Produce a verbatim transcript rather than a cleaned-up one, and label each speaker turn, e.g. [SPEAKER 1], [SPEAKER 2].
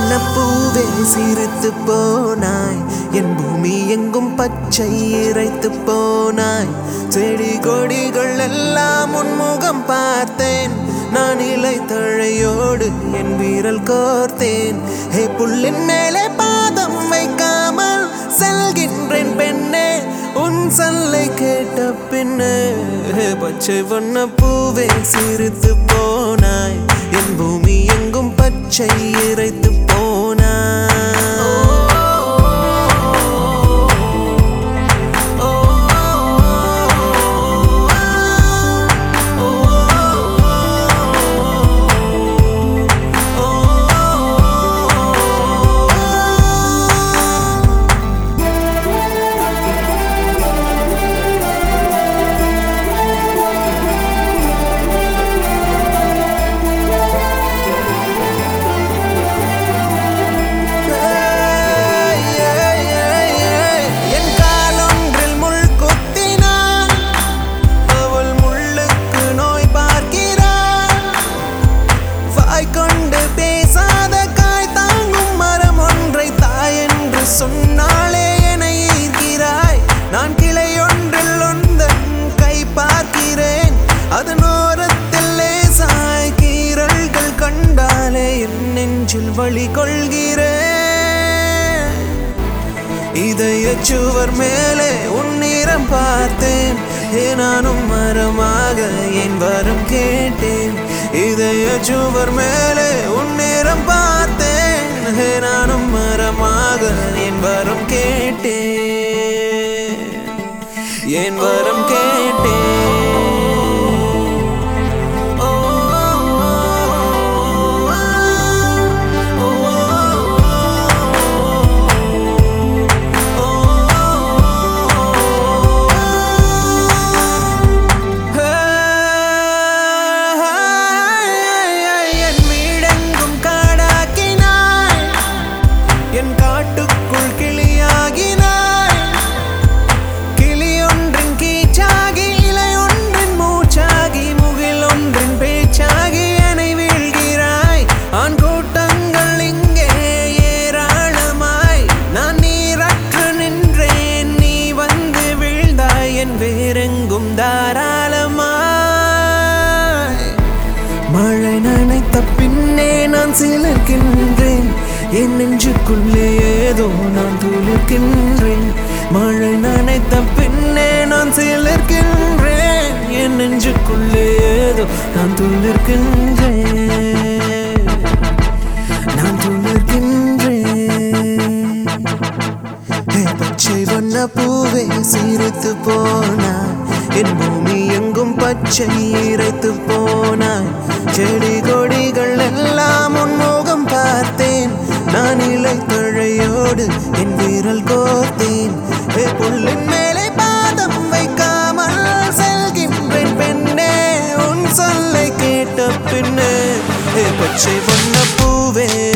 [SPEAKER 1] வண்ணப்பூவே சிரித்து போனாய், என் பூமி எங்கும் பச்சை இறைத்து போனாய். செடி கொடிகள் எல்லாம் உன்முகம் பார்த்தேன், நான் இலை தழையோடு என் வீரல் கோர்த்தேன். ஹே புல்லின் மேலே பாதம் வைக்காமல் செல்கின்றேன் பெண்ணே, உன் சொல்லை கேட்ட பின்னே. பச்சை வண்ணப்பூவே சிரித்து போனாய், என் பூமி எங்கும் பச்சை இறைத்து போனாய். சொன்னாலே என்னை ஈர்க்கிறாய், நான் கிளை ஒன்றில் உந்தன் கை பார்க்கிறேன், அதன் ஓரத்தில் லேசாய் கீறல்கள் கண்டாலே என் நெஞ்சில் வலி கொள்கிறேன். இதய சுவர் மேலே உன் நிறம் பார்த்தேன், நானும் மரமாக என் வரம் கேட்டேன். இதய சுவர் மேலே உன் நிறம் பார்த்தேன், நானும் மரமாக என் வரம் கேட்டேன், என் வரம் கேட்டேன். என் காட்டுக்குள் கிளியாகினாய், கிளி ஒன்றின் கீச்சாகி இலை ஒன்றின் மூச்சாகி முகில் ஒன்றின் பேச்சாகி என்னை வீழ்கிறாய். ஆண் கூட்டங்கள் இங்கே ஏராளமாய், நான் நீரற்று நின்றேன், நீ வந்து வீழ்ந்தாய் என் வேறெங்கும் தாராளமாய். மழை நனைத்த பின்னே நான் சிலிர்க்கின்றேன், என் நெஞ்சுக்குள்ளே ஏதோ நான் துளிர்க்கின்றேன். மழை நனைத்த பின்னே நான் சிலிர்க்கின்றேன், என் நெஞ்சுக்குள்ளே ஏதோ நான் துளிர்க்கின்றேன், நான் துளிர்க்கின்றேன். பச்சை வண்ணப்பூவே சிரித்து போனாய், என் பூமி எங்கும் பச்சை இறைத்து போனாய். செடி கொடிகள் எல்லாம் உன்முகம் பார்த்தேன், நான் இலை தழையோடு என் வீரல் கோர்த்தேன். புல்லின் மேலே பாதம் வைக்காமல் செல்கின்றேன் பெண்ணே, உன் சொல்லை கேட்ட பின்னே. பச்சை வண்ணப்பூவே